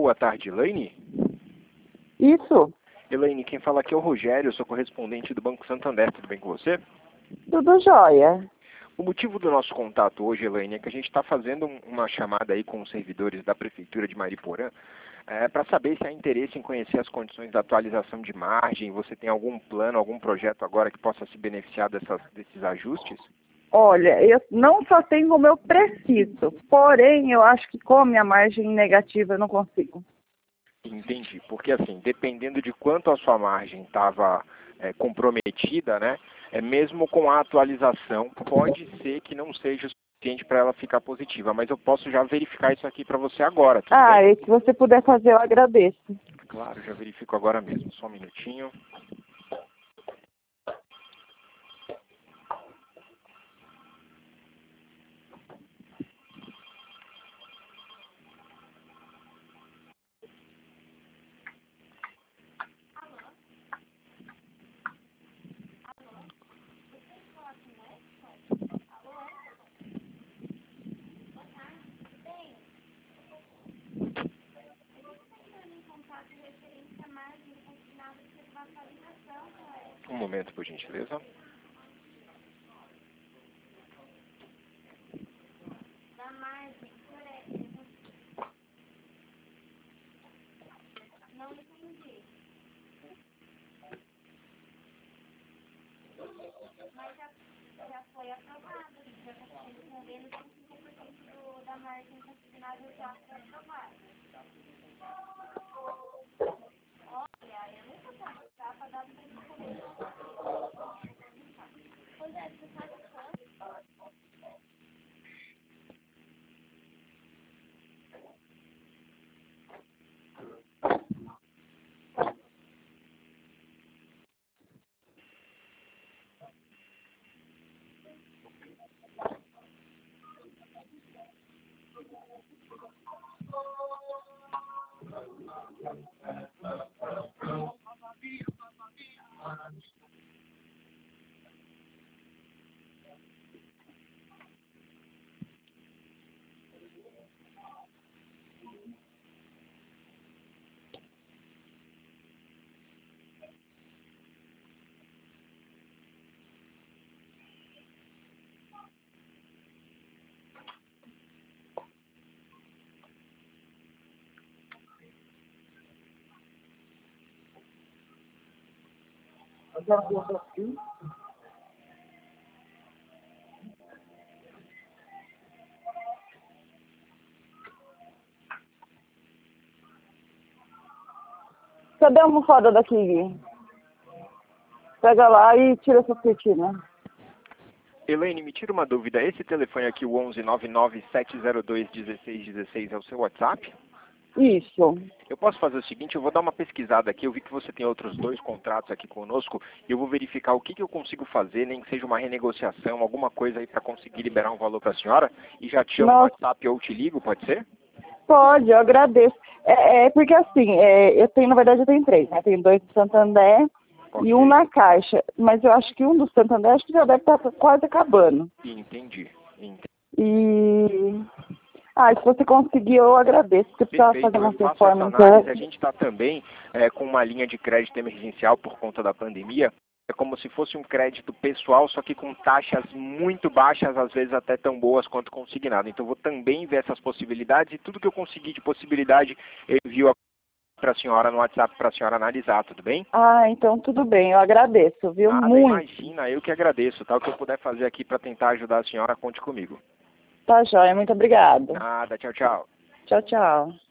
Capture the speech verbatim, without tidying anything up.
boa tarde, Elaine. Isso. Elaine, quem fala aqui é o Rogério, eu sou correspondente do Banco Santander, tudo bem com você? Tudo jóia. O motivo do nosso contato hoje, Elaine, é que a gente está fazendo uma chamada aí com os servidores da Prefeitura de Mariporã é, para saber se há interesse em conhecer as condições da atualização de margem. Você tem algum plano, algum projeto agora que possa se beneficiar dessas, desses ajustes? Olha, eu não só tenho como eu preciso, porém eu acho que com a minha margem negativa eu não consigo. Entendi, porque assim, dependendo de quanto a sua margem estava é, comprometida, né, é, mesmo com a atualização, pode ser que não seja o suficiente para ela ficar positiva, mas eu posso já verificar isso aqui para você agora, tudo Ah, bem? e se você puder fazer, eu agradeço. Claro, já verifico agora mesmo, só um minutinho. Um momento, por gentileza. Cadê a almofada daqui, Gui? Pega lá e tira essa cortina. Elaine, me tira uma dúvida, esse telefone aqui, o onze nove nove sete zero dois um seis um seis, é o seu WhatsApp? Isso. Eu posso fazer o seguinte, eu vou dar uma pesquisada aqui, eu vi que você tem outros dois contratos aqui conosco, e eu vou verificar o que, que eu consigo fazer, nem que seja uma renegociação, alguma coisa aí para conseguir liberar um valor para a senhora, e já te chamo no Nossa. WhatsApp ou te ligo, pode ser? Pode, eu agradeço. É, é porque assim, é, eu tenho, na verdade, eu tenho três, né? Tenho dois do Santander Ok. e um na Caixa. Mas eu acho que um do Santander acho que já deve estar quase acabando. Entendi, entendi. E... Ah, se você conseguir, eu agradeço. Se precisar fazer Perfeito, eu uma faço essa reforma, análise, então... a gente está também é, com uma linha de crédito emergencial por conta da pandemia, é como se fosse um crédito pessoal, só que com taxas muito baixas, às vezes até tão boas quanto consignado. Então, eu vou também ver essas possibilidades e tudo que eu conseguir de possibilidade, eu envio para a senhora no WhatsApp para a senhora analisar, tudo bem? Ah, então tudo bem, eu agradeço, viu? Nada, Muito. imagina, eu que agradeço, tá? O que eu puder fazer aqui para tentar ajudar a senhora, conte comigo. Tá joia, muito obrigada. Nada, tchau, tchau. Tchau, tchau.